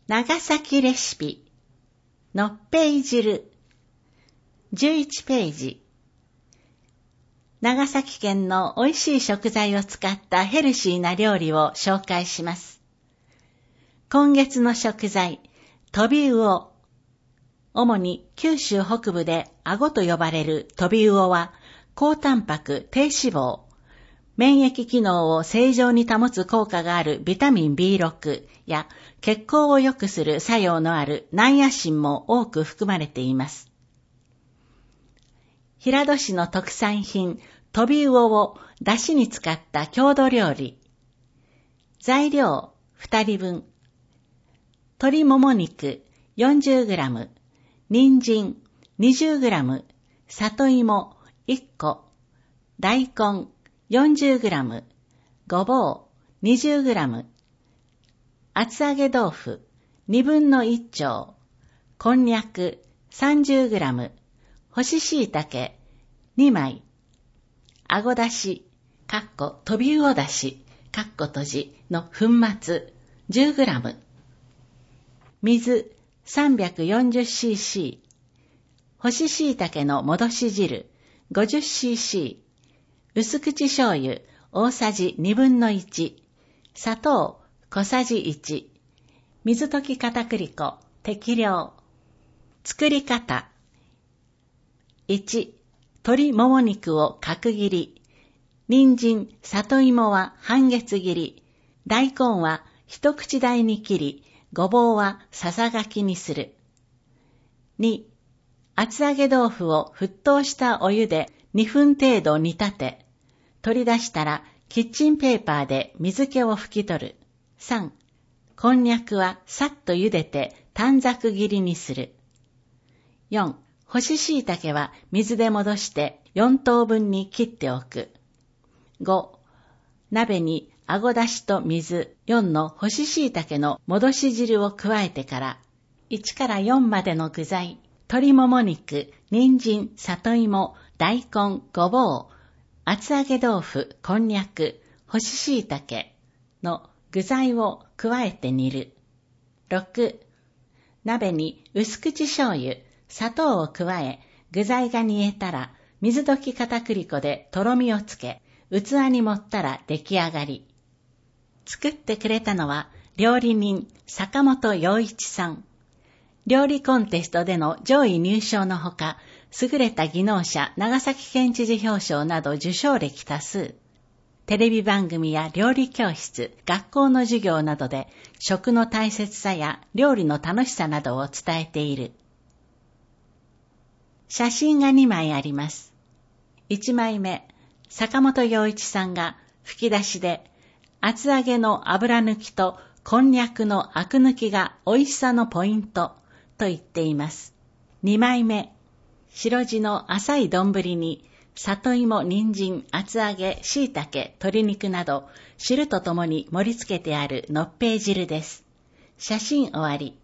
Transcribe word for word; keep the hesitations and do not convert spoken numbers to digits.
長崎レシピのっぺい汁じゅういちページ。長崎県の美味しい食材を使ったヘルシーな料理を紹介します。今月の食材、トビウオ。主に九州北部でアゴと呼ばれるトビウオは高タンパク、低脂肪、免疫機能を正常に保つ効果があるビタミン ビーろく や血行を良くする作用のあるナイアシンも多く含まれています。平戸市の特産品、トビウオを出汁に使った郷土料理。材料ふたりぶん。鶏もも肉 よんじゅうグラム、人参 にじゅうグラム、里芋いっこ、大根よんじゅうグラム、ごぼうにじゅうグラム、厚揚げ豆腐にぶんのいっちょう、こんにゃくさんじゅうグラム、干し椎茸にまい、あごだし、かっこトビウオだし、かっこ閉じの粉末じゅうグラム、水 さんびゃくよんじゅうシーシー、干し椎茸の戻し汁 ごじゅうシーシー、薄口醤油大さじにぶんのいち、砂糖小さじいち、水溶き片栗粉適量。作り方。いち、鶏もも肉を角切り、人参、里芋は半月切り、大根は一口大に切り、ごぼうはささがきにする。に、厚揚げ豆腐を沸騰したお湯でにふん程度煮立て、取り出したらキッチンペーパーで水気を拭き取る。さん、こんにゃくはさっと茹でて短冊切りにする。よん、干し椎茸は水で戻してよんとうぶんに切っておく。ご、鍋にあごだしと水よんの干し椎茸の戻し汁を加えてからいちからよんまでの具材、鶏もも肉、人参、里芋、大根、ごぼう、厚揚げ豆腐、こんにゃく、干し椎茸の具材を加えて煮る。ろく、鍋に薄口醤油、砂糖を加え、具材が煮えたら水溶き片栗粉でとろみをつけ、器に盛ったら出来上がり。作ってくれたのは料理人坂本陽一さん。料理コンテストでの上位入賞のほか、優れた技能者長崎県知事表彰など受賞歴多数。テレビ番組や料理教室、学校の授業などで食の大切さや料理の楽しさなどを伝えている。写真がにまいあります。いちまいめ、坂本陽一さんが吹き出しで厚揚げの油抜きとこんにゃくのアク抜きが美味しさのポイントと言っています。にまいめ、白地の浅い丼に里芋、人参、厚揚げ、椎茸、鶏肉など汁とともに盛り付けてあるのっぺい汁です。写真終わり。